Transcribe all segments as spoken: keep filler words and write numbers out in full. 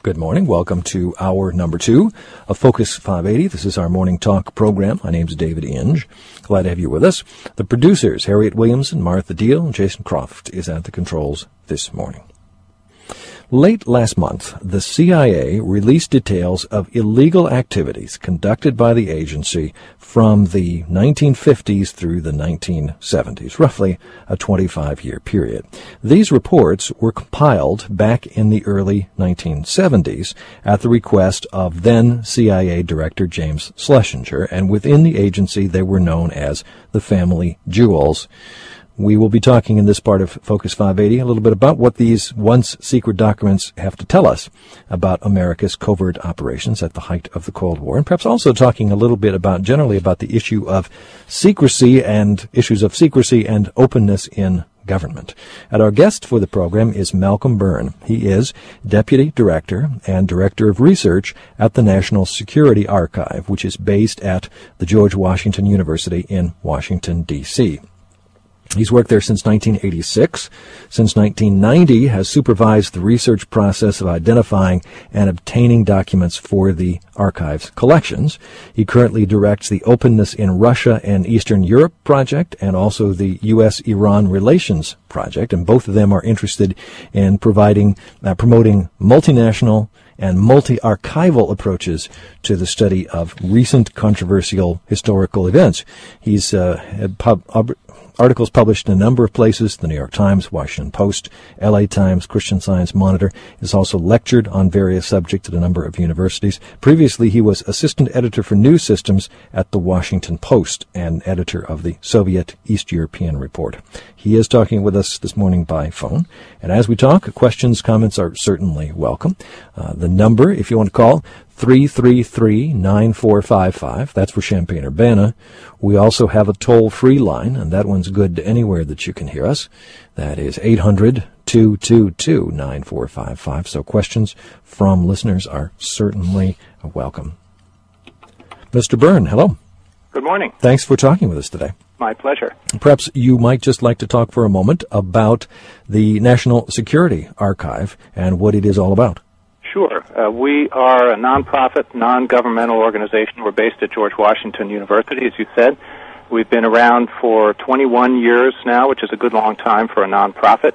Good morning. Welcome to hour number two of Focus five eighty. This is our morning talk program. My name's David Inge. Glad to have you with us. The producers, Harriet Williamson, Martha Deal, and Jason Croft is at the controls this morning. Late last month, the C I A released details of illegal activities conducted by the agency from the nineteen fifties through the nineteen seventies, roughly a twenty-five-year period. These reports were compiled back in the early nineteen seventies at the request of then C I A Director James Schlesinger, and within the agency they were known as the Family Jewels. We will be talking in this part of Focus five eighty a little bit about what these once secret documents have to tell us about America's covert operations at the height of the Cold War, and perhaps also talking a little bit about generally about the issue of secrecy and issues of secrecy and openness in government. And our guest for the program is Malcolm Byrne. He is Deputy Director and Director of Research at the National Security Archive, which is based at the George Washington University in Washington, D C He's worked there since nineteen eighty-six. Since nineteen ninety, has supervised the research process of identifying and obtaining documents for the archive's collections. He currently directs the Openness in Russia and Eastern Europe project and also the U S Iran Relations project, and both of them are interested in providing, uh, promoting multinational and multi-archival approaches to the study of recent controversial historical events. He's uh, had pub, ob, articles published in a number of places, the New York Times, Washington Post, L A Times, Christian Science Monitor. He's also lectured on various subjects at a number of universities. Previously, he was assistant editor for news systems at the Washington Post and editor of the Soviet East European Report. He is talking with us this morning by phone. And as we talk, questions, comments are certainly welcome. Uh, the number, if you want to call, three three three, nine four five five. That's for Champaign-Urbana. We also have a toll-free line, and that one's good anywhere that you can hear us. That is eight hundred, two two two, nine four five five. So questions from listeners are certainly welcome. Mister Byrne, hello. Good morning. Thanks for talking with us today. My pleasure. Perhaps you might just like to talk for a moment about the National Security Archive and what it is all about. Sure. Uh, we are a nonprofit, non-governmental organization. We're based at George Washington University, as you said. We've been around for twenty-one years now, which is a good long time for a nonprofit.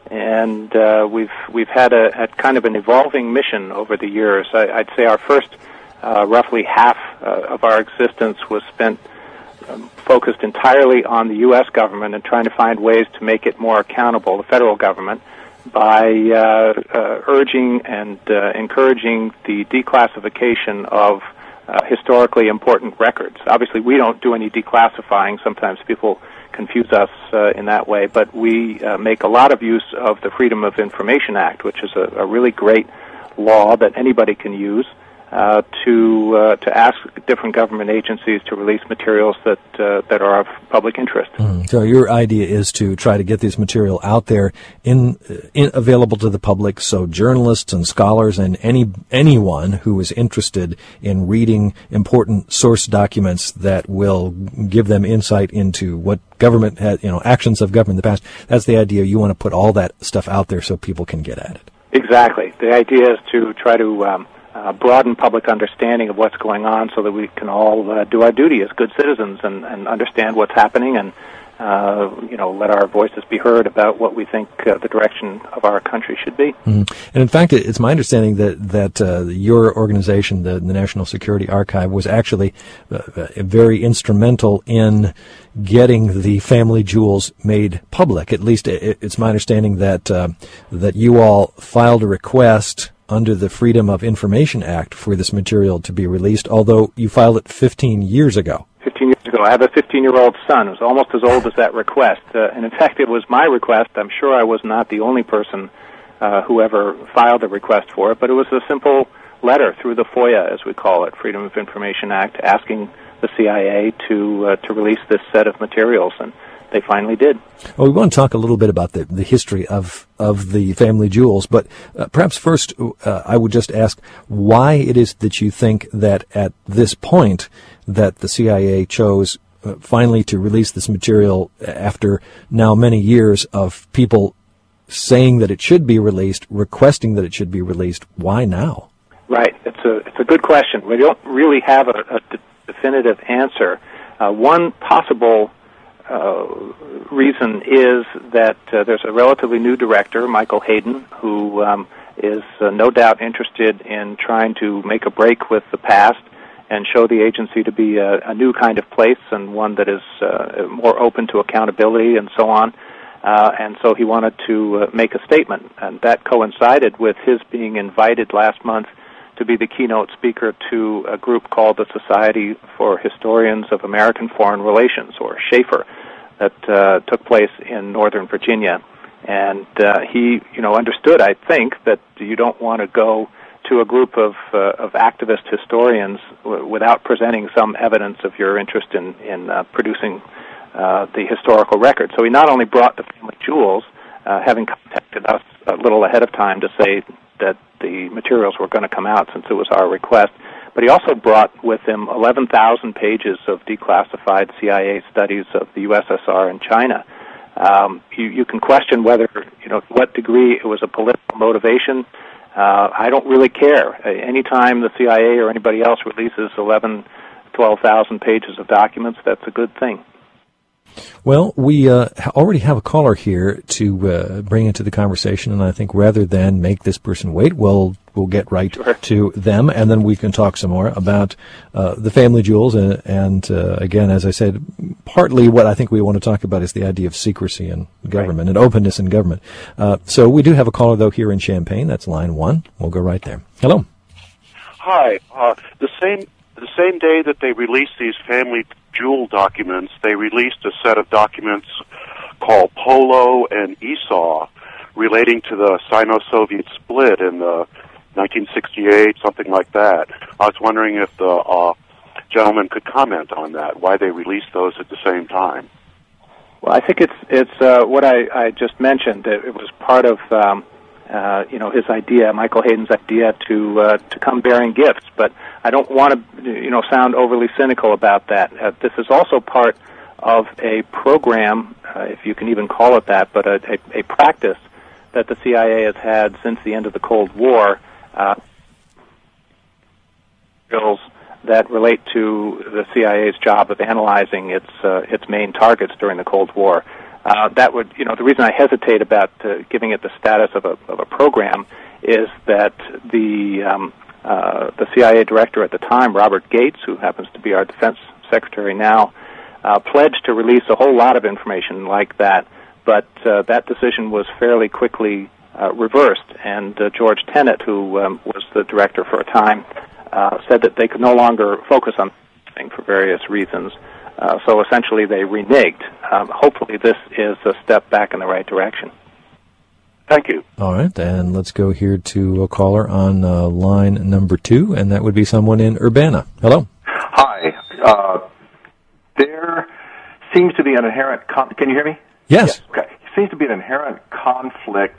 And uh, we've we've had a had kind of an evolving mission over the years. I, I'd say our first uh, roughly half uh, of our existence was spent um, focused entirely on the U S government and trying to find ways to make it more accountable, the federal government, by uh, uh, urging and uh, encouraging the declassification of uh, historically important records. Obviously, we don't do any declassifying. Sometimes people confuse us uh, in that way, but we uh, make a lot of use of the Freedom of Information Act, which is a, a really great law that anybody can use uh, to uh, to ask different government agencies to release materials that uh, that are of public interest. Mm. So your idea is to try to get this material out there, in, in available to the public, so journalists and scholars and any anyone who is interested in reading important source documents that will give them insight into what government had, you know, actions of government in the past. That's the idea. You want to put all that stuff out there so people can get at it. Exactly. The idea is to try to um, Uh, broaden public understanding of what's going on so that we can all uh, do our duty as good citizens and, and understand what's happening and, uh, you know, let our voices be heard about what we think uh, the direction of our country should be. Mm-hmm. And in fact, it's my understanding that, that uh, your organization, the, the National Security Archive, was actually uh, very instrumental in getting the family jewels made public. At least it, it's my understanding that uh, that you all filed a request under the Freedom of Information Act for this material to be released, although you filed it fifteen years ago. fifteen years ago. I have a fifteen-year-old son who's almost as old as that request. Uh, and in fact, it was my request. I'm sure I was not the only person uh, who ever filed a request for it, but it was a simple letter through the FOIA, as we call it, Freedom of Information Act, asking the C I A to uh, to release this set of materials. And they finally did. Well, we want to talk a little bit about the, the history of, of the family jewels, but uh, perhaps first uh, I would just ask why it is that you think that at this point that the C I A chose uh, finally to release this material after now many years of people saying that it should be released, requesting that it should be released. Why now? Right. It's a it's a good question. We don't really have a, a de- definitive answer. Uh, one possible uh, reason is that uh, there's a relatively new director, Michael Hayden, who um, is uh, no doubt interested in trying to make a break with the past and show the agency to be a, a new kind of place and one that is uh, more open to accountability and so on. Uh, and so he wanted to uh, make a statement, and that coincided with his being invited last month to be the keynote speaker to a group called the Society for Historians of American Foreign Relations, or SHAFER, that uh, took place in Northern Virginia. And uh, he, you know, understood, I think, that you don't want to go to a group of uh, of activist historians w- without presenting some evidence of your interest in in uh, producing uh, the historical record. So he not only brought the family jewels, uh, having contacted us a little ahead of time to say that the materials were going to come out since it was our request, but he also brought with him eleven thousand pages of declassified C I A studies of the U S S R and China. Um, you, you can question whether, you know, to what degree it was a political motivation. Uh, I don't really care. Uh, anytime the C I A or anybody else releases eleven, twelve thousand pages of documents, that's a good thing. Well, we uh, already have a caller here to uh, bring into the conversation, and I think rather than make this person wait, we'll we'll get right Sure. to them, and then we can talk some more about uh, the family jewels. And, and uh, again, as I said, partly what I think we want to talk about is the idea of secrecy in government Right. and openness in government. Uh, so we do have a caller, though, here in Champaign. That's line one. We'll go right there. Hello. Hi. Uh, the same the same day that they released these family jewel documents, they released a set of documents called Polo and Esau relating to the Sino-Soviet split in the nineteen sixty-eight, something like that. I was wondering if the uh, gentleman could comment on that, why they released those at the same time. Well, I think it's it's uh, what I, I just mentioned. It, it was part of um, uh, you know his idea, Michael Hayden's idea, to uh, to come bearing gifts. But I don't want to you know sound overly cynical about that. Uh, this is also part of a program, uh, if you can even call it that, but a, a, a practice that the C I A has had since the end of the Cold War. Uh, bills that relate to the C I A's job of analyzing its uh, its main targets during the Cold War. Uh, that would, you know, the reason I hesitate about uh, giving it the status of a of a program is that the um, uh, the C I A director at the time, Robert Gates, who happens to be our defense secretary now, uh, pledged to release a whole lot of information like that, but uh, that decision was fairly quickly uh, reversed, and uh, George Tenet, who um, was the director for a time, uh, said that they could no longer focus on thing for various reasons. Uh, so essentially they reneged. Um, hopefully this is a step back in the right direction. Thank you. All right, and let's go here to a caller on uh, line number two, and that would be someone in Urbana. Hello. Hi. Uh, there seems to be an inherent... Con- Can you hear me? Yes. Okay. Seems to be an inherent conflict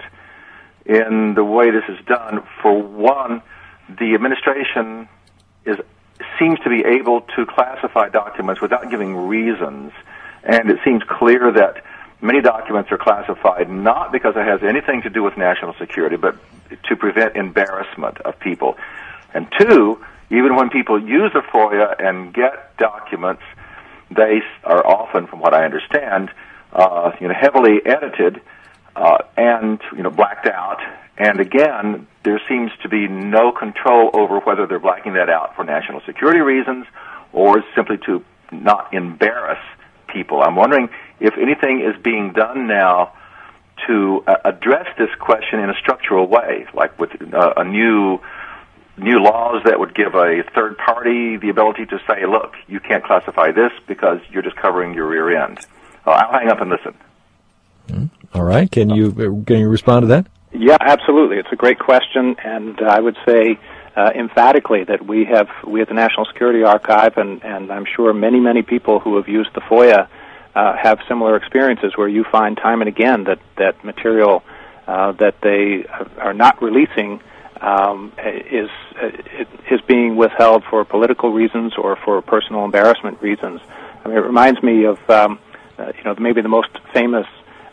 in the way this is done. For one, the administration is seems to be able to classify documents without giving reasons, and it seems clear that many documents are classified not because it has anything to do with national security, but to prevent embarrassment of people. And two, even when people use the FOIA and get documents, they are often, from what I understand, uh, you know, heavily edited uh, and you know blacked out. And again, there seems to be no control over whether they're blacking that out for national security reasons or simply to not embarrass people. I'm wondering if anything is being done now to uh, address this question in a structural way, like with uh, a new new laws that would give a third party the ability to say, look, you can't classify this because you're just covering your rear end. Uh, I'll hang up and listen. Mm. All right. Can you can you respond to that? Yeah, absolutely. It's a great question, and I would say uh, emphatically that we have, we at the National Security Archive, and, and I'm sure many, many people who have used the FOIA uh, have similar experiences where you find time and again that, that material uh, that they are not releasing um, is is being withheld for political reasons or for personal embarrassment reasons. I mean, it reminds me of um, uh, you know maybe the most famous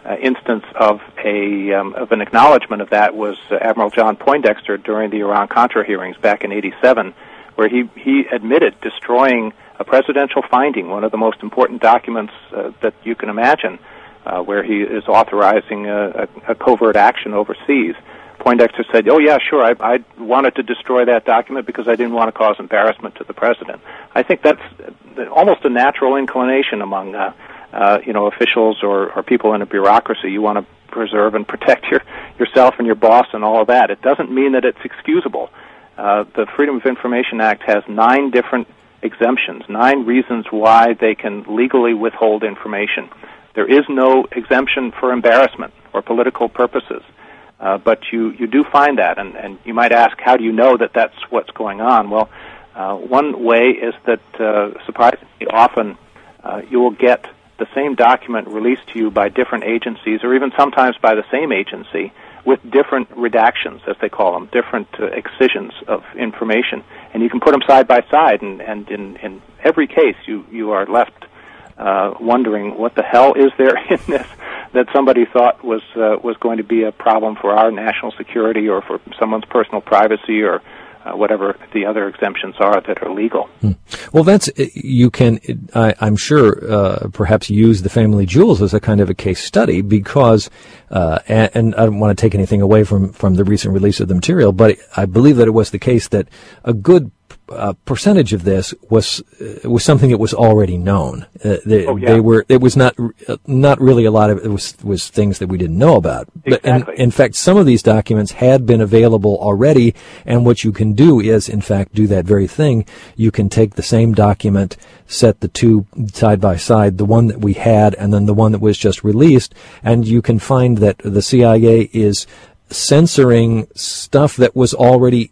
uh, instance of a um, of an acknowledgement of that was uh, Admiral John Poindexter during the Iran-Contra hearings back in eighty-seven, where he, he admitted destroying a presidential finding, one of the most important documents uh, that you can imagine, uh, where he is authorizing a, a, a covert action overseas. Poindexter said, oh, yeah, sure, I, I wanted to destroy that document because I didn't want to cause embarrassment to the president. I think that's almost a natural inclination among, uh, uh, you know, officials or, or people in a bureaucracy. You want to preserve and protect your, yourself and your boss and all of that. It doesn't mean that it's excusable. Uh, the Freedom of Information Act has nine different exemptions, nine reasons why they can legally withhold information. There is no exemption for embarrassment or political purposes. Uh, but you, you do find that, and, and you might ask, how do you know that that's what's going on? Well, uh, one way is that, uh, surprisingly often, uh, you will get the same document released to you by different agencies, or even sometimes by the same agency, with different redactions, as they call them, different uh, excisions of information. And you can put them side by side, and, and in, in every case, you, you are left uh, wondering, what the hell is there in this that somebody thought was uh, was going to be a problem for our national security or for someone's personal privacy or uh, whatever the other exemptions are that are legal. Hmm. Well, that's, you can, I, I'm sure, uh, perhaps use the family jewels as a kind of a case study because, uh, and, and I don't want to take anything away from, from the recent release of the material, but I believe that it was the case that a good Uh, percentage of this was uh, was something that was already known. Uh, they, oh, yeah. they were. It was not uh, not really a lot of it was was things that we didn't know about. But exactly. in, in fact, some of these documents had been available already. And what you can do is, in fact, do that very thing. You can take the same document, set the two side by side, the one that we had, and then the one that was just released, and you can find that the C I A is censoring stuff that was already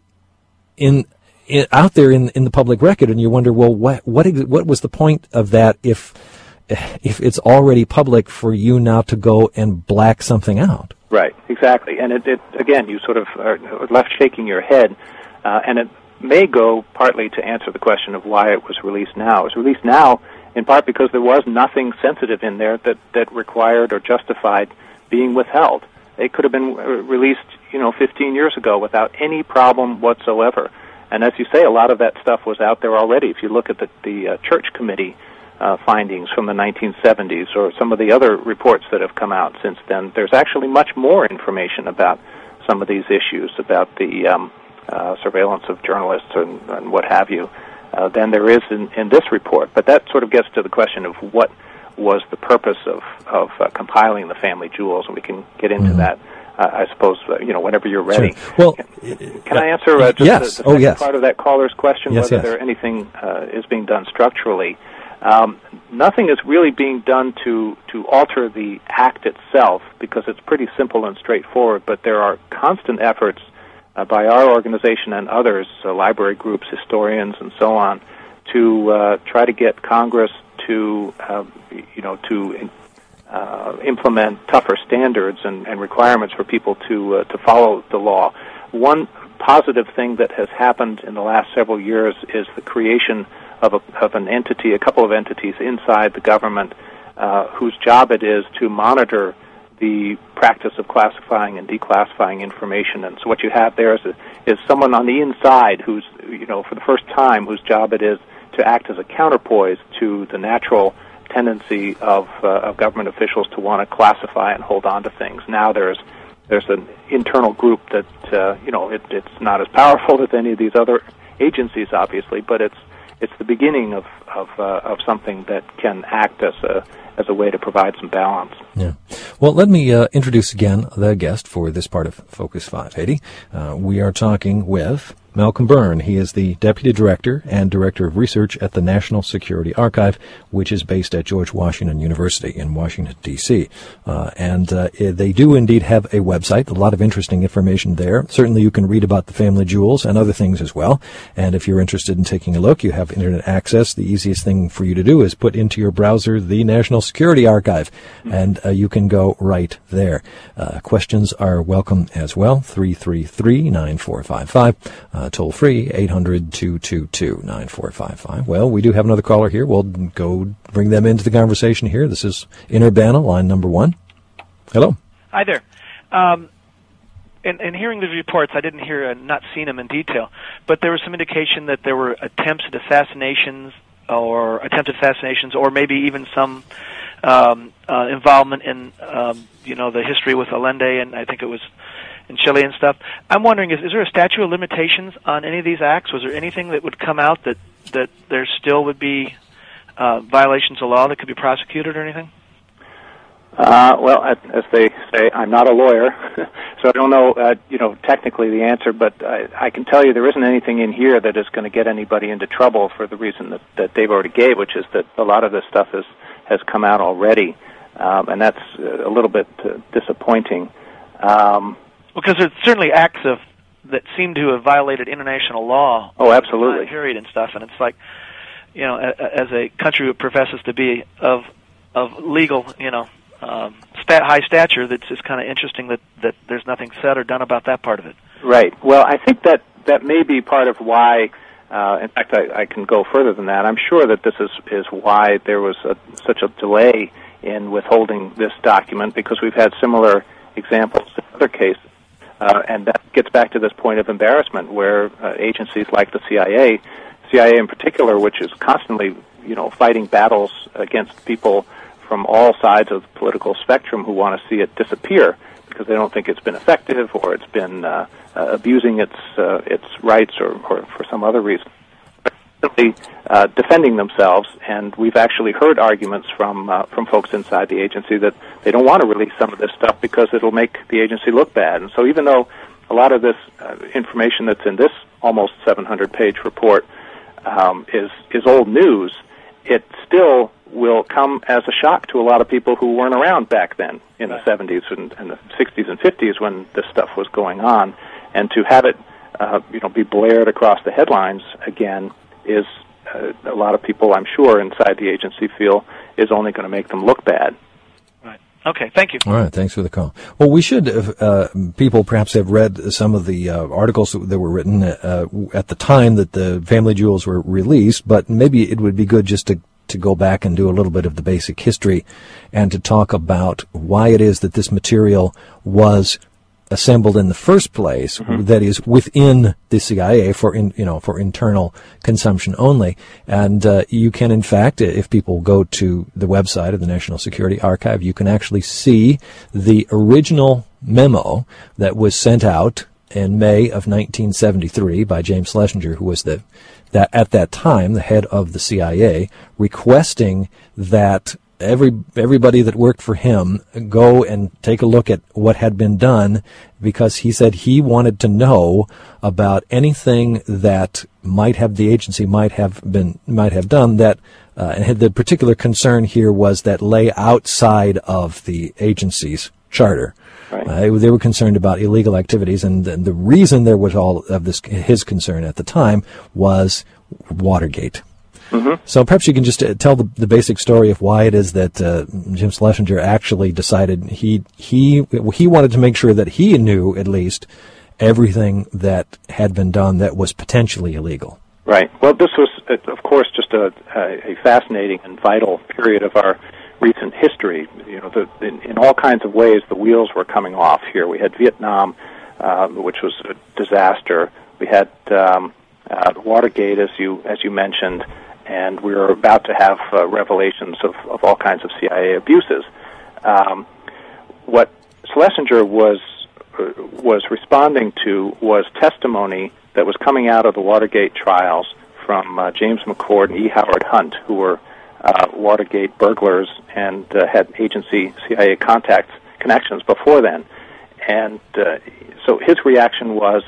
in. In, out there in in the public record, and you wonder, well, what what what was the point of that if if it's already public for you now to go and black something out? Right, exactly, and it, it again, you sort of are left shaking your head, uh, and it may go partly to answer the question of why it was released now. It was released now in part because there was nothing sensitive in there that that required or justified being withheld. It could have been released, you know, fifteen years ago without any problem whatsoever. And as you say, a lot of that stuff was out there already. If you look at the, the uh, Church Committee uh, findings from the nineteen seventies or some of the other reports that have come out since then, there's actually much more information about some of these issues, about the um, uh, surveillance of journalists and, and what have you, uh, than there is in, in this report. But that sort of gets to the question of what was the purpose of, of uh, compiling the family jewels, and we can get into mm-hmm. that. Uh, I suppose, uh, you know, whenever you're ready. Sure. Well, can, can I answer uh, just yes. the, the second oh, yes. part of that caller's question, yes, whether yes. there anything uh, is being done structurally? Um, nothing is really being done to, to alter the act itself because it's pretty simple and straightforward, but there are constant efforts uh, by our organization and others, uh, library groups, historians, and so on, to uh, try to get Congress to, uh, you know, to Uh, implement tougher standards and, and requirements for people to uh, to follow the law. One positive thing that has happened in the last several years is the creation of, a, of an entity, a couple of entities inside the government uh, whose job it is to monitor the practice of classifying and declassifying information. And so what you have there is, a, is someone on the inside who's, you know, for the first time, whose job it is to act as a counterpoise to the natural tendency of, uh, of government officials to want to classify and hold on to things. Now there's there's an internal group that uh, you know it, it's not as powerful as any of these other agencies, obviously, but it's it's the beginning of of, uh, of something that can act as a as a way to provide some balance. Yeah. Well, let me uh, introduce again the guest for this part of Focus five eighty. Uh, we are talking with Malcolm Byrne. He is the Deputy Director and Director of Research at the National Security Archive, which is based at George Washington University in Washington, D C Uh, and uh, they do indeed have a website, a lot of interesting information there. Certainly you can read about the family jewels and other things as well. And if you're interested in taking a look, you have internet access. The easiest thing for you to do is put into your browser the National Security Archive, and uh, you can go right there. Uh, questions are welcome as well. three three three, nine four five five. Uh, toll free, eight hundred, two two two, nine four five five. Well, we do have another caller here. We'll go bring them into the conversation here. This is in Urbana, line number one. Hello. Hi there. Um, in, in hearing the reports, I didn't hear, uh, not seen them in detail, but there was some indication that there were attempts at assassinations or attempted assassinations, or maybe even some um, uh, involvement in, um, you know, the history with Allende, and I think it was in Chile and stuff. I'm wondering, is, is there a statute of limitations on any of these acts? Was there anything that would come out that, that there still would be uh, violations of law that could be prosecuted or anything? Uh, well, as they say, I'm not a lawyer, so I don't know, uh, you know, technically the answer, but I, I can tell you there isn't anything in here that is going to get anybody into trouble for the reason that, that Dave already gave, which is that a lot of this stuff is, has come out already, um, and that's a little bit uh, disappointing. Um, because there's certainly acts of that seem to have violated international law. Oh, absolutely. Period and stuff, and it's like, you know, as a country that professes to be of of legal, you know, Um, stat, high stature, that's just kind of interesting that, that there's nothing said or done about that part of it. Right. Well, I think that that may be part of why, uh, in fact, I, I can go further than that. I'm sure that this is, is why there was a, such a delay in withholding this document, because we've had similar examples in other cases. Uh, and that gets back to this point of embarrassment where uh, agencies like the C I A, C I A in particular, which is constantly, you know, fighting battles against people from all sides of the political spectrum who want to see it disappear because they don't think it's been effective or it's been uh, uh, abusing its uh, its rights or, or for some other reason. Simply uh, defending themselves, and we've actually heard arguments from uh, from folks inside the agency that they don't want to release some of this stuff because it'll make the agency look bad. And so even though a lot of this uh, information that's in this almost seven hundred page report um, is is old news, it still will come as a shock to a lot of people who weren't around back then in the seventies and, and the sixties and fifties when this stuff was going on. And to have it, uh, you know, be blared across the headlines again is, uh, a lot of people, I'm sure, inside the agency feel is only going to make them look bad. Right. Okay, thank you. All right, thanks for the call. Well, we should, uh, people perhaps have read some of the uh, articles that were written uh, at the time that the family jewels were released, but maybe it would be good just to to go back and do a little bit of the basic history and to talk about why it is that this material was assembled in the first place, mm-hmm. that is within the C I A for in, you know, for internal consumption only. And uh, you can, in fact, if people go to the website of the National Security Archive, you can actually see the original memo that was sent out in May of nineteen seventy-three by James Schlesinger, who was the that at that time the head of the C I A, requesting that every everybody that worked for him go and take a look at what had been done, because he said he wanted to know about anything that might have the agency might have been might have done that. Uh, and the particular concern here was that lay outside of the agency's charter. Right. Uh, they were concerned about illegal activities, and the, the reason there was all of this, his concern at the time, was Watergate. Mm-hmm. So perhaps you can just uh, tell the, the basic story of why it is that uh, Jim Schlesinger actually decided he he he wanted to make sure that he knew at least everything that had been done that was potentially illegal. Right. Well, this was, of course, just a, a fascinating and vital period of our recent history. You know, the, in, in all kinds of ways, the wheels were coming off here. We had Vietnam, uh, which was a disaster. We had um, uh, Watergate, as you as you mentioned, and we were about to have uh, revelations of, of all kinds of C I A abuses. Um, what Schlesinger was uh, was responding to was testimony that was coming out of the Watergate trials from uh, James McCord and E. Howard Hunt, who were uh, Watergate burglars and uh, had agency C I A contacts, connections before then. And uh, so his reaction was,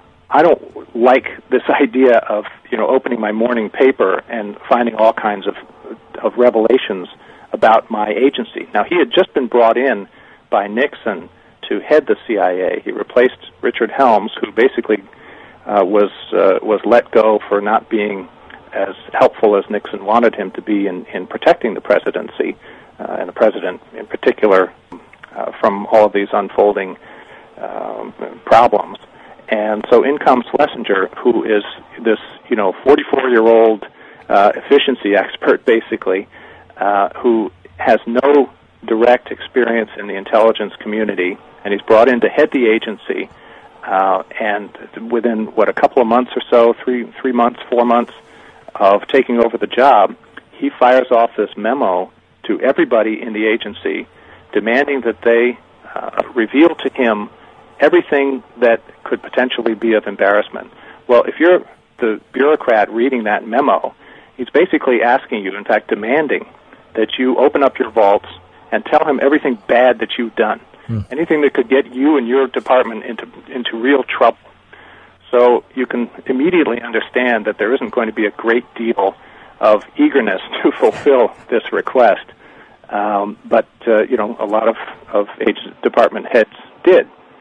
I don't like this idea of, you know, opening my morning paper and finding all kinds of of revelations about my agency. Now, he had just been brought in by Nixon to head the C I A. He replaced Richard Helms, who basically uh, was uh, was let go for not being as helpful as Nixon wanted him to be in, in protecting the presidency, uh, and the president in particular, uh, from all of these unfolding um, problems. And so in comes Schlesinger, who is this, you know, forty-four-year-old uh, efficiency expert, basically, uh, who has no direct experience in the intelligence community, and he's brought in to head the agency. Uh, and within, what, a couple of months or so, three three months, four months of taking over the job, he fires off this memo to everybody in the agency demanding that they uh, reveal to him everything that could potentially be of embarrassment. Well, if you're the bureaucrat reading that memo, he's basically asking you, in fact demanding, that you open up your vaults and tell him everything bad that you've done. Hmm. Anything that could get you and your department into into real trouble. So you can immediately understand that there isn't going to be a great deal of eagerness to fulfill this request. Um, but, uh, you know, a lot of, of agency department heads did.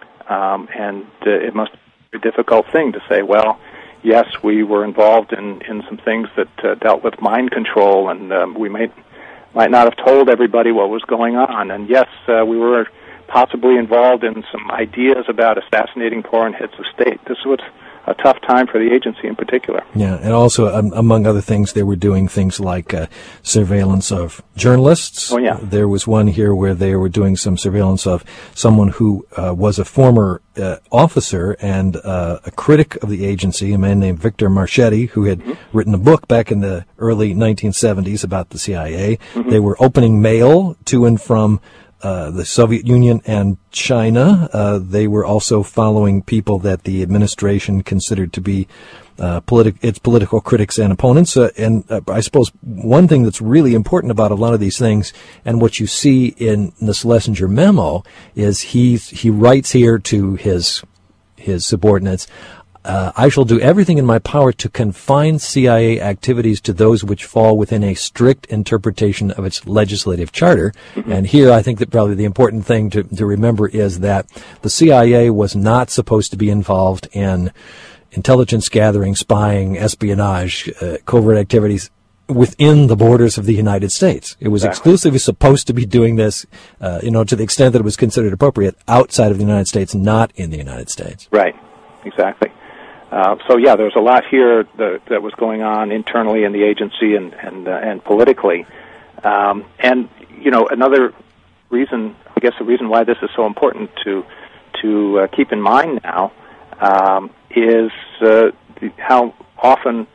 Um, and uh, it must be a difficult thing to say, well, yes, we were involved in, in some things that uh, dealt with mind control, and um, we might, might not have told everybody what was going on. And yes, uh, we were possibly involved in some ideas about assassinating foreign heads of state. This was a tough time for the agency in particular. Yeah, and also, um, among other things, they were doing things like uh, surveillance of journalists. Oh, yeah. There was one here where they were doing some surveillance of someone who uh, was a former uh, officer and uh, a critic of the agency, a man named Victor Marchetti, who had mm-hmm. written a book back in the early nineteen seventies about the C I A. Mm-hmm. They were opening mail to and from Uh, the Soviet Union and China. Uh, they were also following people that the administration considered to be uh, politi- its political critics and opponents. Uh, and uh, I suppose one thing that's really important about a lot of these things, and what you see in the Schlesinger memo, is he he writes here to his his subordinates, Uh, I shall do everything in my power to confine C I A activities to those which fall within a strict interpretation of its legislative charter. Mm-hmm. And here I think that probably the important thing to, to remember is that the C I A was not supposed to be involved in intelligence gathering, spying, espionage, uh, covert activities within the borders of the United States. It was exactly. exclusively supposed to be doing this, uh, you know, to the extent that it was considered appropriate outside of the United States, not in the United States. Right. Exactly. Uh, so yeah, there's a lot here that, that was going on internally in the agency and and, uh, and politically. Um, and you know, another reason, I guess, the reason why this is so important to to uh, keep in mind now um, is uh, the, how often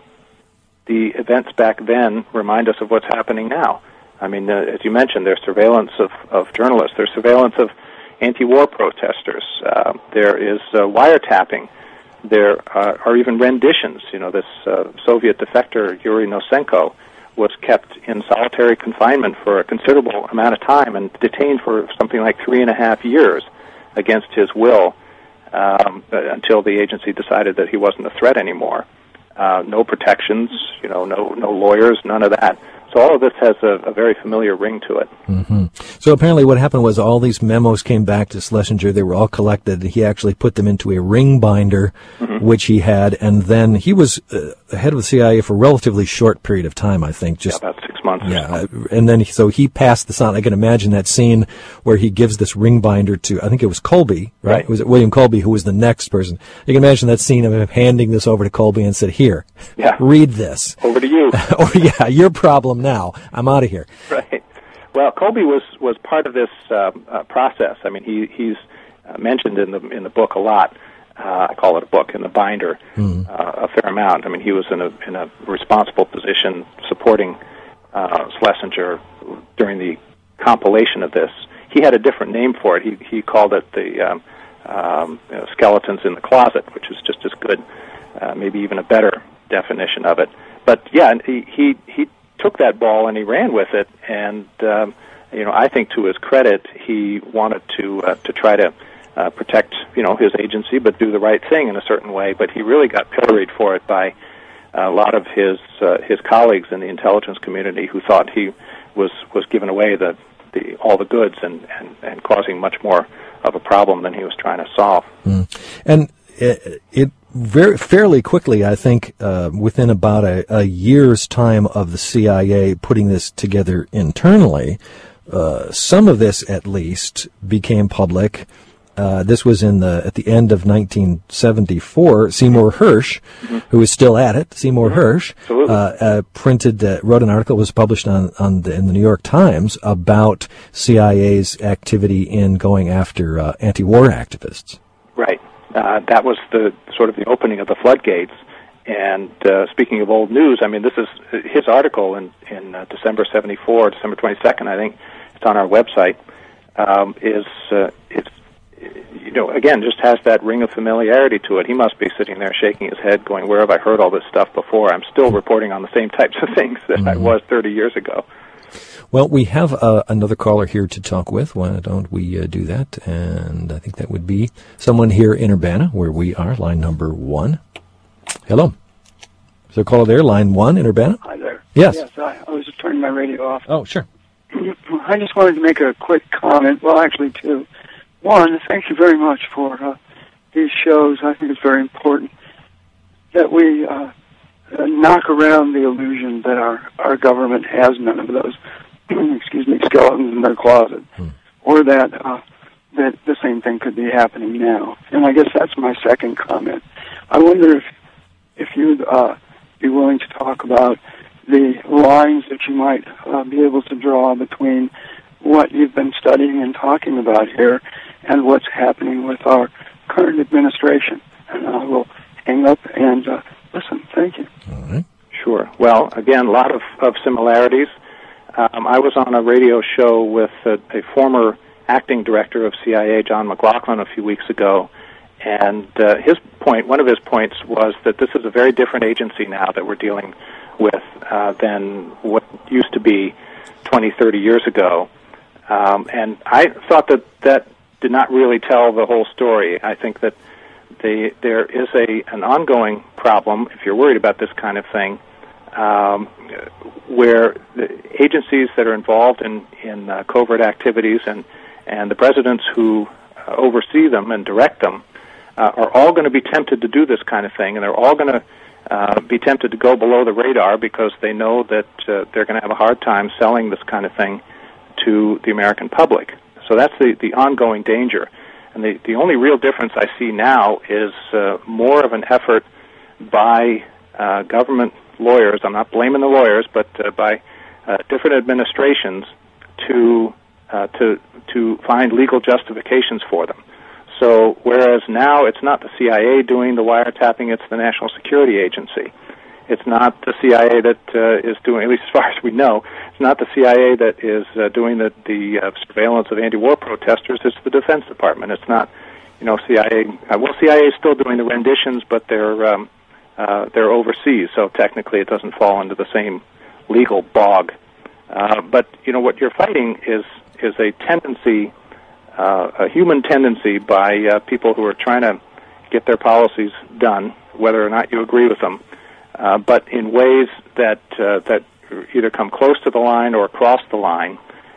the events back then remind us of what's happening now. I mean, uh, as you mentioned, there's surveillance of, of journalists. There's surveillance of anti-war protesters. Uh, there is uh, wiretapping. There uh, are even renditions. You know, this uh, Soviet defector, Yuri Nosenko, was kept in solitary confinement for a considerable amount of time and detained for something like three and a half years against his will um, until the agency decided that he wasn't a threat anymore. Uh, no protections, you know, no no lawyers, none of that. So all of this has a, a very familiar ring to it. Mm-hmm. So apparently what happened was all these memos came back to Schlesinger. They were all collected. He actually put them into a ring binder, mm-hmm. which he had. And then he was uh, head of the C I A for a relatively short period of time, I think. Just yeah, about six months. Yeah. And then, so he passed this on. I can imagine that scene where he gives this ring binder to, I think it was Colby, right? Right. Was it William Colby, who was the next person? You can imagine that scene of him handing this over to Colby and said, here, yeah. read this. Over to you. Or, yeah, your problem now. I'm out of here. Right. Well, Colby was, was part of this uh, uh, process. I mean, he he's uh, mentioned in the in the book a lot. Uh, I call it a book, in the binder, mm. uh, a fair amount. I mean, he was in a in a responsible position supporting uh, Schlesinger during the compilation of this. He had a different name for it. He he called it the um, um, you know, skeletons in the closet, which is just as good, uh, maybe even a better definition of it. But yeah, he he he took that ball and he ran with it, and um, you know, I think to his credit, he wanted to uh, to try to uh, protect, you know, his agency, but do the right thing in a certain way. But he really got pilloried for it by a lot of his uh, his colleagues in the intelligence community who thought he was was giving away the, the all the goods and, and, and causing much more of a problem than he was trying to solve. Mm. And it, it very fairly quickly, I think, uh, within about a, a year's time of the C I A putting this together internally, uh, some of this at least became public. uh, this was in the at the end of nineteen seventy-four, Seymour Hersh, mm-hmm. who is still at it, Seymour mm-hmm. Hersh, uh, uh, printed, uh, wrote an article, was published on, on the, in the New York Times about C I A's activity in going after uh, anti-war activists. Right. Uh, that was the sort of the opening of the floodgates. And uh, speaking of old news, I mean, this is his article in, in uh, December seventy-four, December twenty-second, I think. It's on our website. Um, is uh, it's you know again just has that ring of familiarity to it. He must be sitting there shaking his head, going, "Where have I heard all this stuff before? I'm still reporting on the same types of things that mm-hmm. I was thirty years ago." Well, we have uh, another caller here to talk with. Why don't we uh, do that? And I think that would be someone here in Urbana, where we are, line number one. Hello. Is there a caller there? Line one in Urbana? Hi there. Yes. Yes, I, I was just turning my radio off. Oh, sure. I just wanted to make a quick comment. Well, actually, two. One, thank you very much for uh, these shows. I think it's very important that we uh, uh, knock around the illusion that our, our government has none of those, excuse me, skeletons in their closet, hmm. or that uh, that the same thing could be happening now. And I guess that's my second comment. I wonder if if you'd uh, be willing to talk about the lines that you might uh, be able to draw between what you've been studying and talking about here and what's happening with our current administration. And I will hang up and uh, listen. Thank you. All right. Sure. Well, again, a lot of, of similarities. Um, I was on a radio show with a, a former acting director of C I A, John McLaughlin, a few weeks ago, and uh, his point, one of his points was that this is a very different agency now that we're dealing with uh, than what used to be twenty, thirty years ago. Um, and I thought that that did not really tell the whole story. I think that the, there is a an ongoing problem, if you're worried about this kind of thing, um, where the agencies that are involved in, in uh, covert activities and, and the presidents who uh, oversee them and direct them uh, are all going to be tempted to do this kind of thing, and they're all going to uh, be tempted to go below the radar because they know that uh, they're going to have a hard time selling this kind of thing to the American public. So that's the, the ongoing danger. And the, the only real difference I see now is uh, more of an effort by uh, government lawyers, I'm not blaming the lawyers, but uh, by uh, different administrations to uh, to to find legal justifications for them. So whereas now it's not the C I A doing the wiretapping, it's the National Security Agency. It's not the C I A that uh, is doing, at least as far as we know, it's not the C I A that is uh, doing the, the uh, surveillance of anti-war protesters, it's the Defense Department. It's not, you know, C I A, uh, well, C I A is still doing the renditions, but they're, um, uh, they're overseas, so technically it doesn't fall into the same legal bog. Uh, but, you know, what you're fighting is, is a tendency, uh, a human tendency by uh, people who are trying to get their policies done, whether or not you agree with them, Uh, but in ways that uh, that either come close to the line or across the line.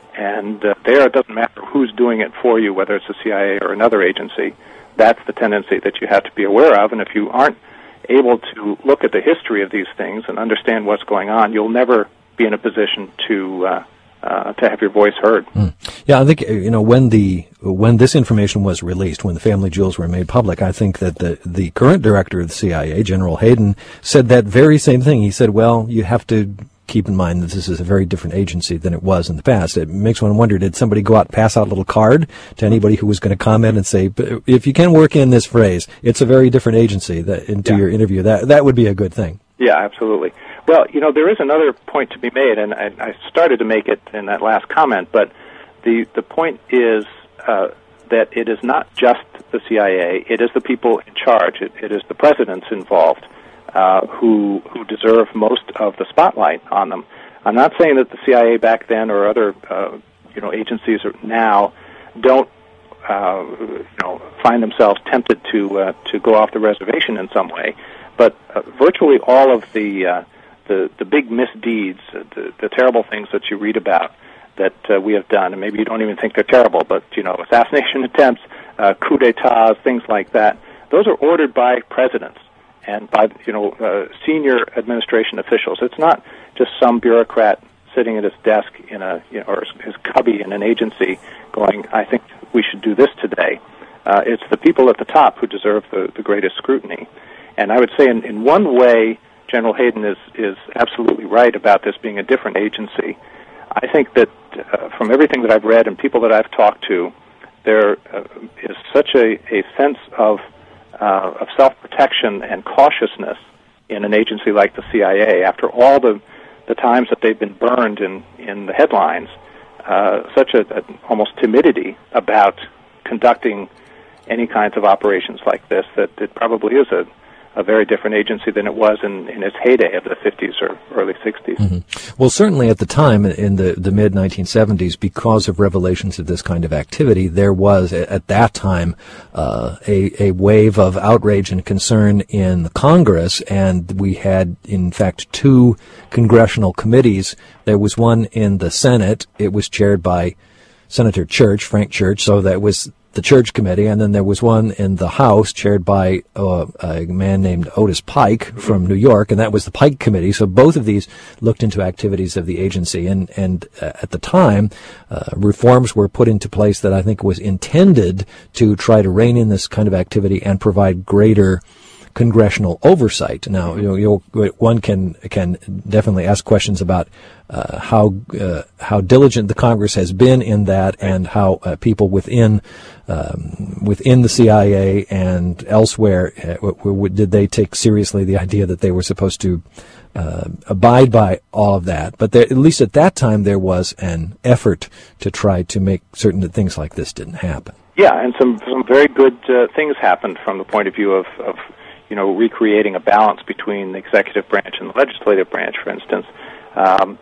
And uh, there it doesn't matter who's doing it for you, whether it's the C I A or another agency. That's the tendency that you have to be aware of. And if you aren't able to look at the history of these things and understand what's going on, you'll never be in a position to uh, uh, to have your voice heard. Mm. Yeah, I think, you know, when the when this information was released, when the family jewels were made public, I think that the, the current director of the C I A, General Hayden, said that very same thing. He said, well, you have to keep in mind that this is a very different agency than it was in the past. It makes one wonder, did somebody go out and pass out a little card to anybody who was going to comment and say, if you can work in this phrase, it's a very different agency, that into yeah. your interview, that that would be a good thing. Yeah, absolutely. Well, you know, there is another point to be made, and I, I started to make it in that last comment, but the, the point is uh, that it is not just the C I A, it is the people in charge, it, it is the presidents involved uh, who who deserve most of the spotlight on them. I'm not saying that the C I A back then or other uh, you know agencies now don't uh, you know find themselves tempted to uh, to go off the reservation in some way, but uh, virtually all of the uh, the the big misdeeds, uh, the, the terrible things that you read about that uh, we have done, and maybe you don't even think they're terrible, but, you know, assassination attempts, uh, coup d'etats, things like that, those are ordered by presidents and by, you know, uh, senior administration officials. It's not just some bureaucrat sitting at his desk in a, you know, or his cubby in an agency going, I think we should do this today. uh, it's the people at the top who deserve the, the greatest scrutiny. And I would say in, in one way, General Hayden is, is absolutely right about this being a different agency. I think that uh, from everything that I've read and people that I've talked to, there uh, is such a, a sense of, uh, of self-protection and cautiousness in an agency like the C I A. After all the, the times that they've been burned in, in the headlines, uh, such a, a almost timidity about conducting any kinds of operations like this, that it probably is a, a very different agency than it was in, in its heyday of the fifties or early sixties. Mm-hmm. Well, certainly at the time, in the, the mid nineteen seventies, because of revelations of this kind of activity, there was, at that time, uh, a, a wave of outrage and concern in the Congress, and we had, in fact, two congressional committees. There was one in the Senate. It was chaired by Senator Church, Frank Church, so that was the Church Committee, and then there was one in the House chaired by uh, a man named Otis Pike from New York, and that was the Pike Committee. So both of these looked into activities of the agency, and, and uh, at the time, uh, reforms were put into place that I think was intended to try to rein in this kind of activity and provide greater congressional oversight. Now, you know, you, one can can definitely ask questions about uh, how uh, how diligent the Congress has been in that, and how uh, people within um, within the C I A and elsewhere uh, w- w- did they take seriously the idea that they were supposed to uh, abide by all of that. But there, at least at that time, there was an effort to try to make certain that things like this didn't happen. Yeah, and some some very good uh, things happened from the point of view of, of you know, recreating a balance between the executive branch and the legislative branch, for instance. Um,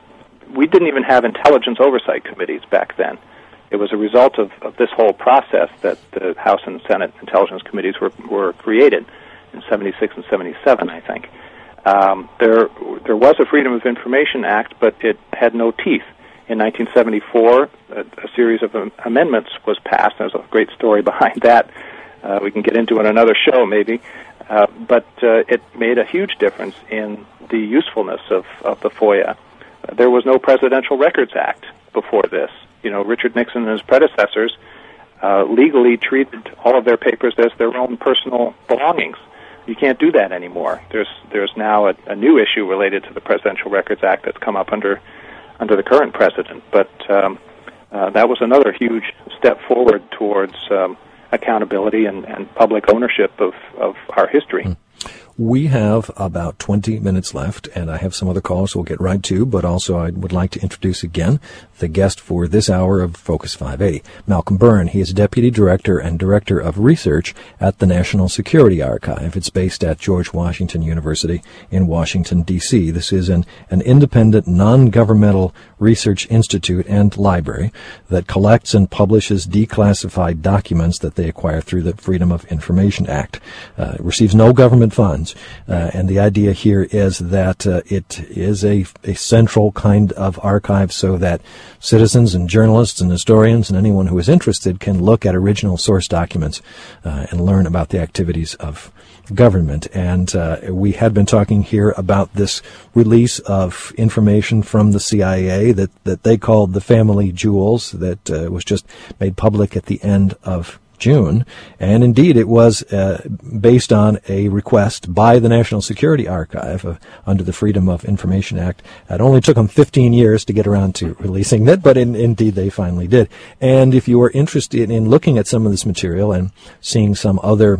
we didn't even have intelligence oversight committees back then. It was a result of, of this whole process that the House and Senate intelligence committees were, were created in seventy-six and seventy-seven, I think. Um, there, there was a Freedom of Information Act, but it had no teeth. In nineteen seventy-four, a, a series of um, amendments was passed. There's a great story behind that. Uh, we can get into in another show, maybe. Uh, but uh, it made a huge difference in the usefulness of, of the FOIA. Uh, there was no Presidential Records Act before this. You know, Richard Nixon and his predecessors uh, legally treated all of their papers as their own personal belongings. You can't do that anymore. There's there's now a, a new issue related to the Presidential Records Act that's come up under under the current president. But um, uh, that was another huge step forward towards um, accountability and, and public ownership of, of our history. We have about twenty minutes left, and I have some other calls we'll get right to, but also I would like to introduce again the guest for this hour of Focus five eighty, Malcolm Byrne. He is Deputy Director and Director of Research at the National Security Archive. It's based at George Washington University in Washington, D C This is an, an independent, non-governmental research institute and library that collects and publishes declassified documents that they acquire through the Freedom of Information Act. Uh, it receives no government funds. Uh, and the idea here is that uh, it is a, a central kind of archive so that citizens and journalists and historians and anyone who is interested can look at original source documents uh, and learn about the activities of government. And uh, we had been talking here about this release of information from the C I A that, that they called the Family Jewels that uh, was just made public at the end of June, and indeed it was uh, based on a request by the National Security Archive uh, under the Freedom of Information Act. It only took them fifteen years to get around to releasing it, but in, indeed they finally did. And if you are interested in looking at some of this material and seeing some other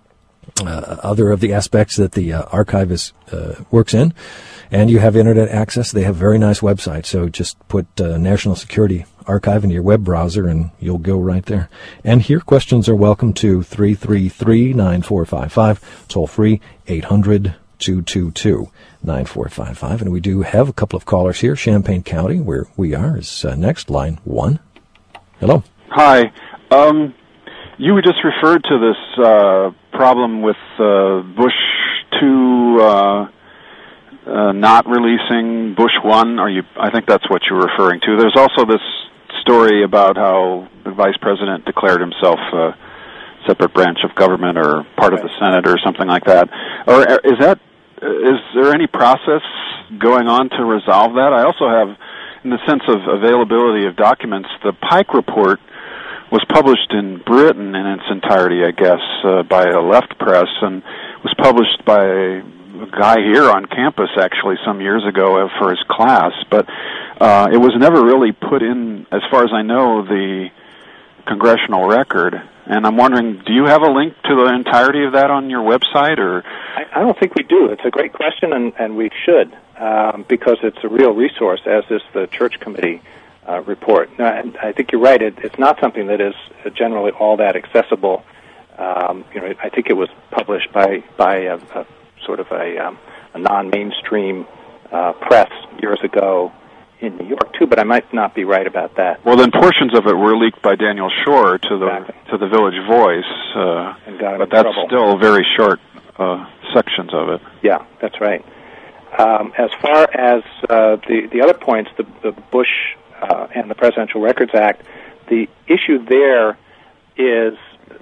uh, other of the aspects that the uh, archive is, uh, works in, and you have internet access, they have a very nice website. So just put uh, National Security Archive into your web browser and you'll go right there. And here questions are welcome to three three three, nine four five five, toll free eight hundred, two two two, nine four five five. And we do have a couple of callers here. Champaign County, where we are, is uh, next, line one. Hello. Hi. Um, you just referred to this uh, problem with uh, Bush two uh, uh, not releasing Bush one. Or you? I think that's what you're referring to. There's also this story about how the vice president declared himself a separate branch of government or part of the Senate or something like that. Or is that is there any process going on to resolve that? I also have, in the sense of availability of documents, the Pike report was published in Britain in its entirety, I guess, uh, by a left press, and was published by a guy here on campus, actually, some years ago for his class. But uh, it was never really put in, as far as I know, the Congressional Record. And I'm wondering, do you have a link to the entirety of that on your website? Or I, I don't think we do. It's a great question, and, and we should, um, because it's a real resource, as is the Church Committee uh, report. Now, I think you're right. It, it's not something that is generally all that accessible. Um, you know, I think it was published by by a, a sort of a, um, a non-mainstream uh, press years ago in New York too, but I might not be right about that. Well, then portions of it were leaked by Daniel Shore to the exactly. to the Village Voice, uh, and got him but in that's trouble. Still very short uh, sections of it. Yeah, that's right. Um, as far as uh, the the other points, the, the Bush uh, and the Presidential Records Act, the issue there is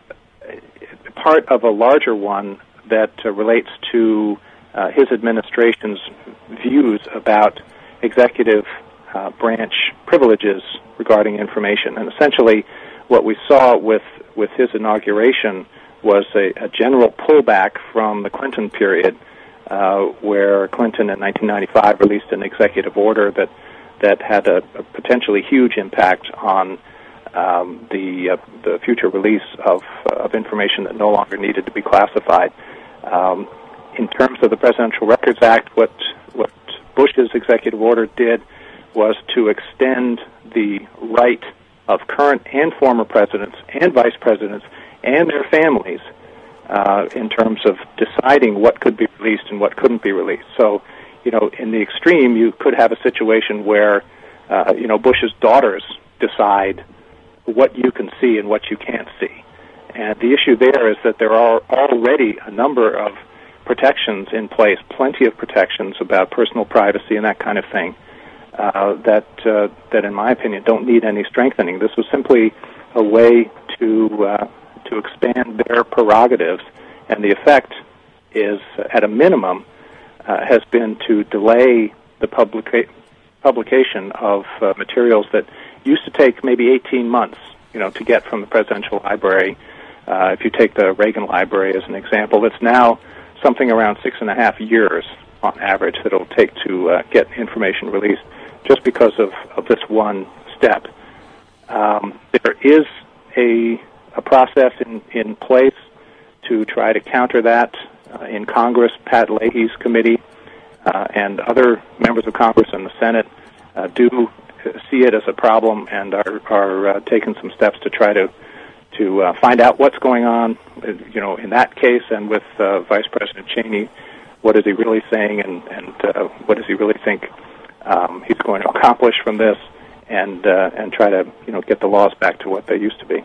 part of a larger one that uh, relates to uh, his administration's views about executive uh, branch privileges regarding information. And essentially what we saw with, with his inauguration was a, a general pullback from the Clinton period, uh, where Clinton in nineteen ninety-five released an executive order that, that had a, a potentially huge impact on um, the, uh, the future release of, uh, of information that no longer needed to be classified. Um, in terms of the Presidential Records Act, what what Bush's executive order did was to extend the right of current and former presidents and vice presidents and their families uh, in terms of deciding what could be released and what couldn't be released. So, you know, in the extreme, you could have a situation where, uh, you know, Bush's daughters decide what you can see and what you can't see. And the issue there is that there are already a number of protections in place, plenty of protections about personal privacy and that kind of thing, uh, that, uh, that, in my opinion, don't need any strengthening. This was simply a way to uh, to expand their prerogatives, and the effect is, at a minimum, uh, has been to delay the publica- publication of uh, materials that used to take maybe eighteen months, you know, to get from the Presidential Library. Uh, if you take the Reagan Library as an example, it's now something around six and a half years on average that it'll take to uh, get information released, just because of, of this one step. Um, there is a, a process in, in place to try to counter that uh, in Congress. Pat Leahy's committee uh, and other members of Congress and the Senate uh, do see it as a problem and are, are uh, taking some steps to try to to uh, find out what's going on, you know, in that case, and with uh, Vice President Cheney, what is he really saying, and, and uh, what does he really think um, he's going to accomplish from this, and uh, and try to, you know, get the laws back to what they used to be.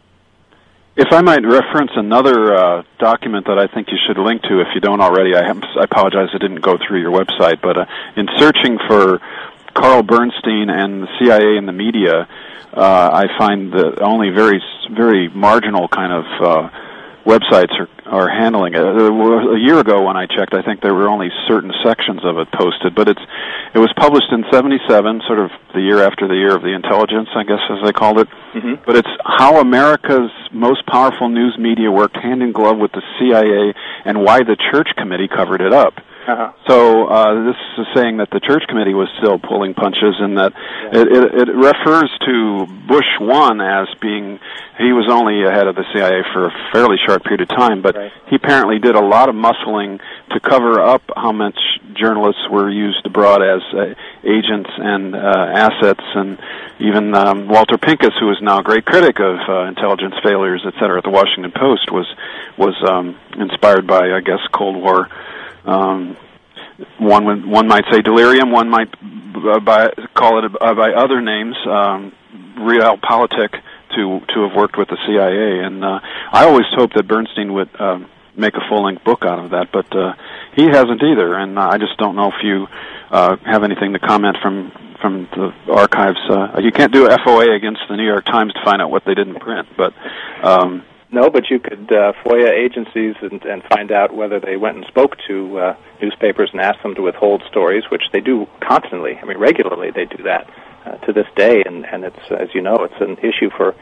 If I might reference another uh, document that I think you should link to, if you don't already, I, have, I apologize I didn't go through your website, but uh, in searching for Carl Bernstein and the C I A and the media, uh, I find that only very, very marginal kind of uh, websites are, are handling it. A year ago when I checked, I think there were only certain sections of it posted, but it's it was published in seventy-seven, sort of the year after the year of the intelligence, I guess, as they called it. Mm-hmm. But it's how America's most powerful news media worked hand in glove with the C I A and why the Church Committee covered it up. Uh-huh. So uh, this is saying that the Church Committee was still pulling punches, and that yeah. it, it, it refers to Bush one as being, he was only ahead of the C I A for a fairly short period of time, but right. he apparently did a lot of muscling to cover up how much journalists were used abroad as uh, agents and uh, assets, and even um, Walter Pincus, who is now a great critic of uh, intelligence failures, et cetera, at the Washington Post, was was um, inspired by, I guess, Cold War. Um, one would, one might say delirium. One might uh, by, call it uh, by other names, um, realpolitik, to to have worked with the C I A. And uh, I always hoped that Bernstein would uh, make a full-length book out of that, but uh, he hasn't either. And uh, I just don't know if you uh, have anything to comment from from the archives. Uh, you can't do F O A against the New York Times to find out what they didn't print, but. Um, No, but you could uh, FOIA agencies and, and find out whether they went and spoke to uh, newspapers and asked them to withhold stories, which they do constantly. I mean, regularly they do that uh, to this day, and, and it's, as you know, it's an issue for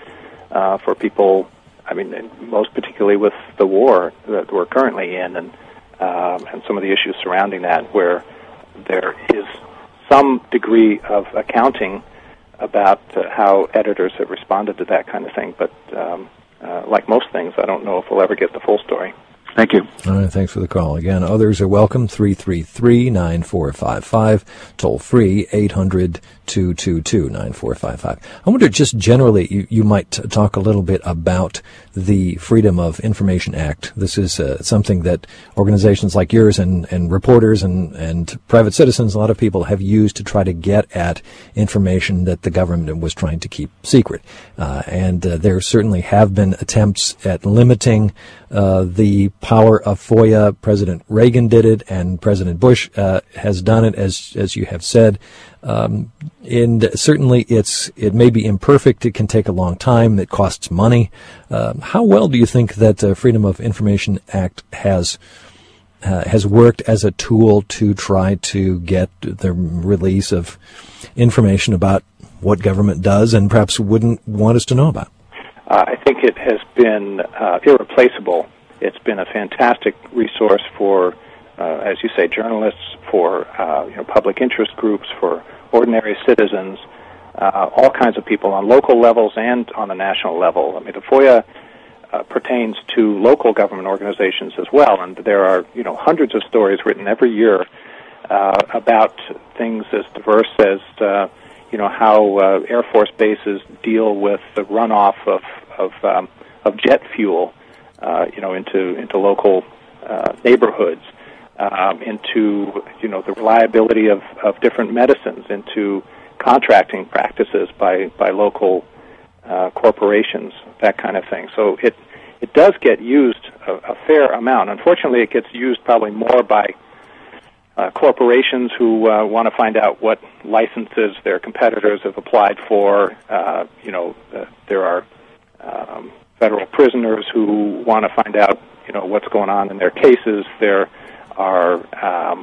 uh, for people, I mean, most particularly with the war that we're currently in and, um, and some of the issues surrounding that, where there is some degree of accounting about uh, how editors have responded to that kind of thing. But um, uh, like most things, I don't know if we'll ever get the full story. Thank you. All right, thanks for the call. Again, others are welcome, three three three, nine four five five, toll free, eight hundred, two two two, nine four five five. I wonder, just generally, you, you might t- talk a little bit about the Freedom of Information Act. This is uh, something that organizations like yours and, and reporters and, and private citizens, a lot of people have used to try to get at information that the government was trying to keep secret. Uh, and uh, there certainly have been attempts at limiting uh, the power of FOIA. President Reagan did it, and President Bush uh, has done it, as as you have said. Um, and certainly, it's it may be imperfect. It can take a long time. It costs money. Uh, how well do you think that the Freedom of Information Act has uh, has worked as a tool to try to get the release of information about what government does and perhaps wouldn't want us to know about? Uh, I think it has been uh, irreplaceable. It's been a fantastic resource for, uh, as you say, journalists, for uh, you know, public interest groups, for ordinary citizens, uh, all kinds of people on local levels and on the national level. I mean, the FOIA uh, pertains to local government organizations as well, and there are you know hundreds of stories written every year uh, about things as diverse as uh, you know how uh, Air Force bases deal with the runoff of of, um, of jet fuel. Uh, you know, into into local uh, neighborhoods, um, into you know the reliability of, of different medicines, into contracting practices by by local uh, corporations, that kind of thing. So it it does get used a, a fair amount. Unfortunately, it gets used probably more by uh, corporations who uh, want to find out what licenses their competitors have applied for. Uh, you know, uh, there are um, federal prisoners who want to find out, you know, what's going on in their cases. There are, um,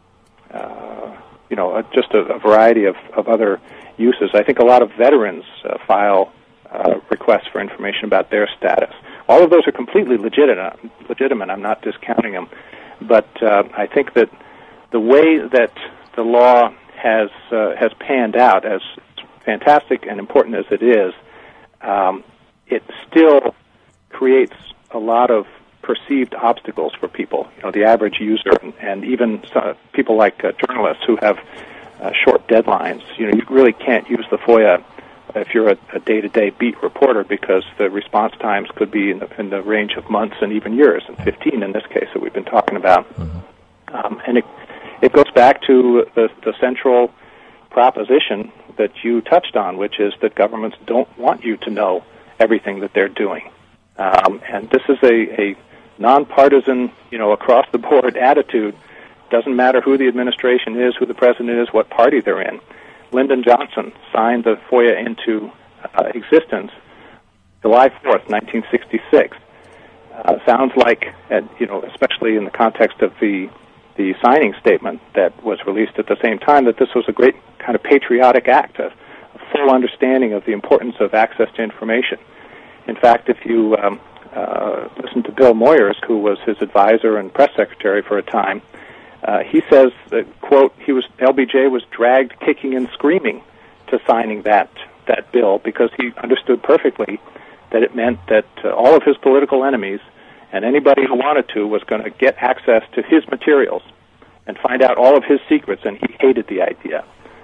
uh, you know, just a, a variety of, of other uses. I think a lot of veterans uh, file uh, requests for information about their status. All of those are completely legitimate. Legitimate. I'm not discounting them, but uh, I think that the way that the law has uh, has panned out, as fantastic and important as it is, um, it still creates a lot of perceived obstacles for people, you know, the average user, and, and even some people like uh, journalists who have uh, short deadlines. You know, you really can't use the FOIA if you're a, a day-to-day beat reporter, because the response times could be in the, in the range of months and even years, and fifteen in this case that we've been talking about. Mm-hmm. Um, and it, it goes back to the, the central proposition that you touched on, which is that governments don't want you to know everything that they're doing. Um, and this is a, a nonpartisan, you know, across-the-board attitude. Doesn't matter who the administration is, who the president is, what party they're in. Lyndon Johnson signed the FOIA into uh, existence July fourth, nineteen sixty-six. Uh, sounds like, uh, you know, especially in the context of the the signing statement that was released at the same time, that this was a great kind of patriotic act, a, a full understanding of the importance of access to information. In fact, if you um, uh, listen to Bill Moyers, who was his advisor and press secretary for a time, uh, he says that, quote, he was L B J was dragged kicking and screaming to signing that that bill because he understood perfectly that it meant that uh, all of his political enemies and anybody who wanted to was going to get access to his materials and find out all of his secrets, and he hated the idea.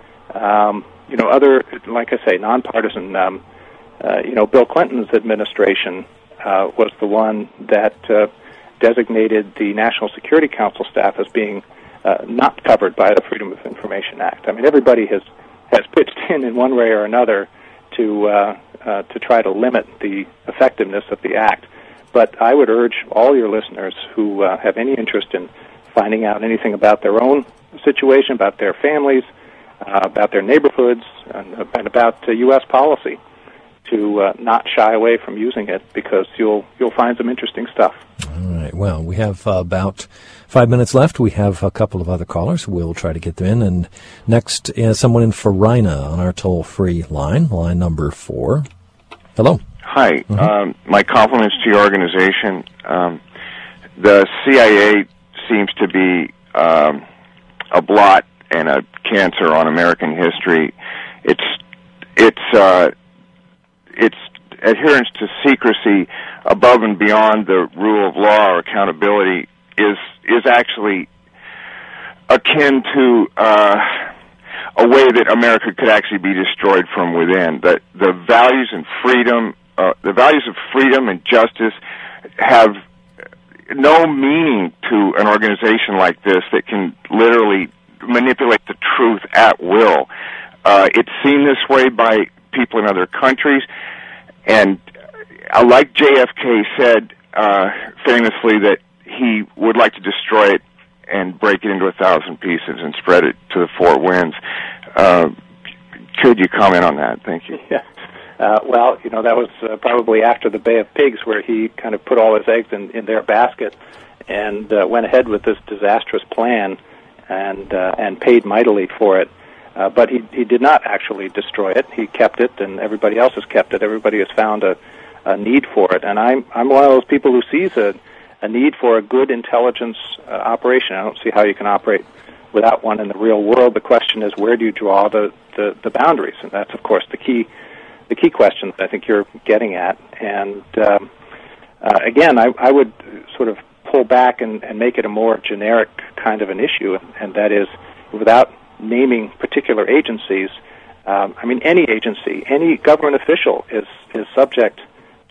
Um, you know, other, like I say, nonpartisan. Um, Uh, you know, Bill Clinton's administration uh, was the one that uh, designated the National Security Council staff as being uh, not covered by the Freedom of Information Act. I mean, everybody has, has pitched in in one way or another to uh, uh, to try to limit the effectiveness of the act. But I would urge all your listeners who uh, have any interest in finding out anything about their own situation, about their families, uh, about their neighborhoods, and, and about uh, U S policy, to uh, not shy away from using it, because you'll you'll find some interesting stuff. All right. Well, we have uh, about five minutes left. We have a couple of other callers. We'll try to get them in. And next is someone in Farina on our toll-free line, line number four. Hello. Hi. Mm-hmm. Um, my compliments to your organization. Um, the C I A seems to be um, a blot and a cancer on American history. It's it's uh, its adherence to secrecy above and beyond the rule of law or accountability is is actually akin to uh, a way that America could actually be destroyed from within. The the values and freedom, uh, the values of freedom and justice, have no meaning to an organization like this that can literally manipulate the truth at will. Uh, it's seen this way by people in other countries, and uh, like J F K said uh, famously that he would like to destroy it and break it into a thousand pieces and spread it to the four winds. Uh, could you comment on that? Thank you. Yeah. Uh, well, you know, that was uh, probably after the Bay of Pigs, where he kind of put all his eggs in, in their basket and uh, went ahead with this disastrous plan and uh, and paid mightily for it. Uh, but he he did not actually destroy it. He kept it, and everybody else has kept it. Everybody has found a, a need for it. And I'm I'm one of those people who sees a, a need for a good intelligence uh, operation. I don't see how you can operate without one in the real world. The question is, where do you draw the, the, the boundaries? And that's, of course, the key the key question that I think you're getting at. And um, uh, again, I, I would sort of pull back and, and make it a more generic kind of an issue, and that is, without naming particular agencies, um, I mean, any agency, any government official is, is subject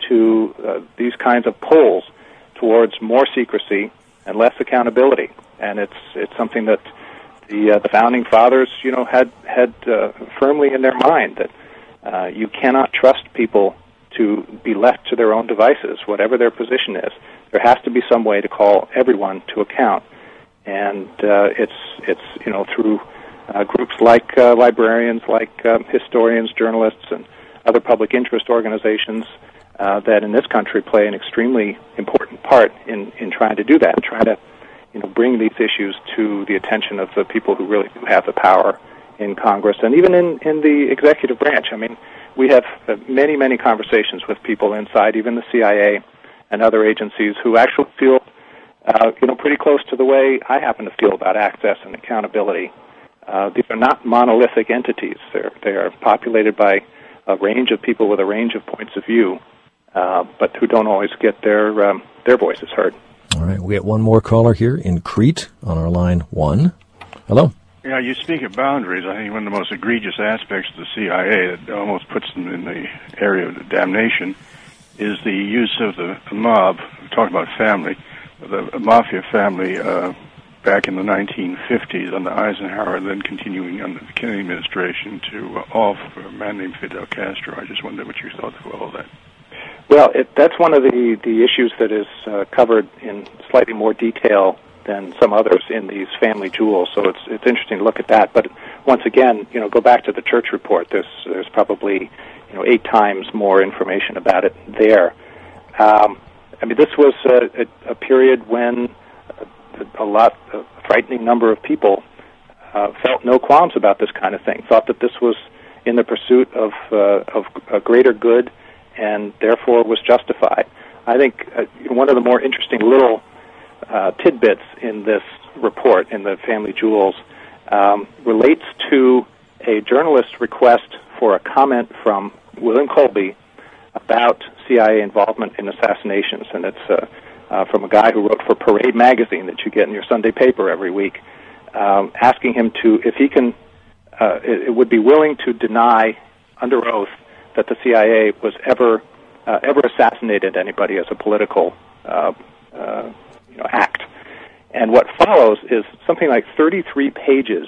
to uh, these kinds of pulls towards more secrecy and less accountability. And it's it's something that the uh, the founding fathers, you know, had had uh, firmly in their mind that uh, you cannot trust people to be left to their own devices, whatever their position is. There has to be some way to call everyone to account, and uh, it's it's you know through uh, groups like uh, librarians, like uh, historians, journalists, and other public interest organizations uh, that in this country play an extremely important part in in trying to do that, trying to you know bring these issues to the attention of the people who really do have the power in Congress and even in in the executive branch. I mean, we have uh, many many conversations with people inside even the C I A and other agencies who actually feel, uh, you know, pretty close to the way I happen to feel about access and accountability. Uh, these are not monolithic entities. They're, they are populated by a range of people with a range of points of view, uh, but who don't always get their um, their voices heard. All right, we got one more caller here in Crete on our line one. Hello. Yeah, you speak of boundaries. I think one of the most egregious aspects of the C I A that almost puts them in the area of damnation is the use of the mob. We're talking about family, the mafia family uh, back in the nineteen fifties under Eisenhower, and then continuing under the Kennedy administration to uh, off a man named Fidel Castro. I just wondered what you thought of all that. Well, it, that's one of the, the issues that is uh, covered in slightly more detail than some others in these family jewels. So it's it's interesting to look at that. But once again, you know, go back to the Church report. There's there's probably you know eight times more information about it there. Um, I mean, this was a, a, a period when a, a lot, a frightening number of people uh, felt no qualms about this kind of thing. Thought that this was in the pursuit of uh, of a greater good, and therefore was justified. I think uh, one of the more interesting little Uh, tidbits in this report, in the Family Jewels, um, relates to a journalist's request for a comment from William Colby about C I A involvement in assassinations, and it's uh, uh, from a guy who wrote for Parade magazine that you get in your Sunday paper every week, um, asking him to, if he can, uh, it, it would be willing to deny under oath that the C I A was ever uh, ever assassinated anybody as a political uh, uh, you know, act. And what follows is something like thirty-three pages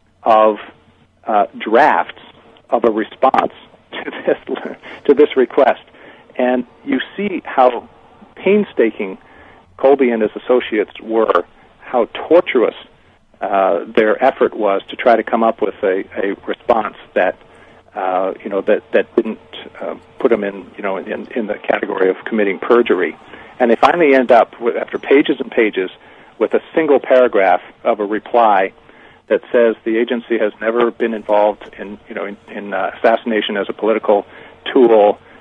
of uh, drafts of a response to this to this request. And you see how painstaking Colby and his associates were, how tortuous uh, their effort was to try to come up with a, a response that uh, you know that that didn't uh, put them in you know in, in the category of committing perjury. And they finally end up, with, after pages and pages, with a single paragraph of a reply that says the agency has never been involved in, you know, in, in uh, assassination as a political tool.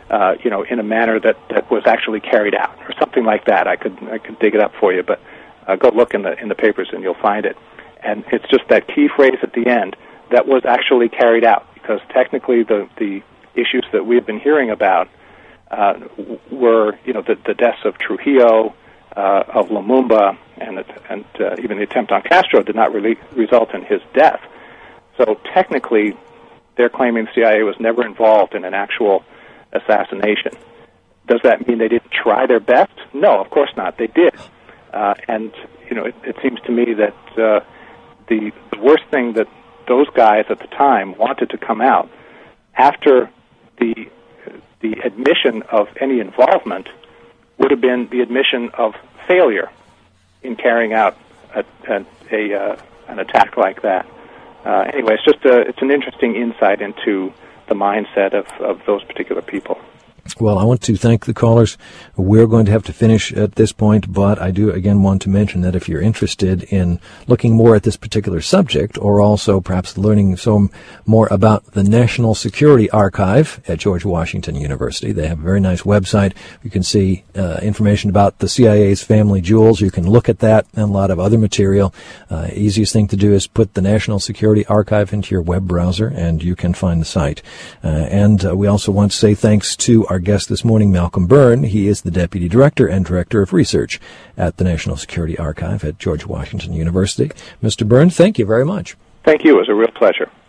uh, you know, in a manner that, that was actually carried out, or something like that. I could I could dig it up for you, but uh, go look in the in the papers and you'll find it. And it's just that key phrase at the end that was actually carried out, because technically the the issues that we've been hearing about uh, were, you know, the, the deaths of Trujillo, uh, of Lumumba, and and uh, even the attempt on Castro did not really result in his death. So technically, they're claiming the C I A was never involved in an actual assassination. Does that mean they didn't try their best? No, of course not. They did. Uh, and, you know, it, it seems to me that uh, the, the worst thing that those guys at the time wanted to come out after the the admission of any involvement would have been the admission of failure in carrying out a, a, a uh, an attack like that. Uh, anyway, it's just a, it's an interesting insight into the mindset of, of those particular people. Well, I want to thank the callers. We're going to have to finish at this point, but I do again want to mention that if you're interested in looking more at this particular subject, or also perhaps learning some more about the National Security Archive at George Washington University, they have a very nice website. You can see uh, information about the C I A's family jewels. You can look at that and a lot of other material. Uh, easiest thing to do is put the National Security Archive into your web browser, and you can find the site. Uh, and uh, we also want to say thanks to our guest this morning, Malcolm Byrne. He is the Deputy Director and Director of Research at the National Security Archive at George Washington University. Mister Byrne, thank you very much. Thank you. It was a real pleasure.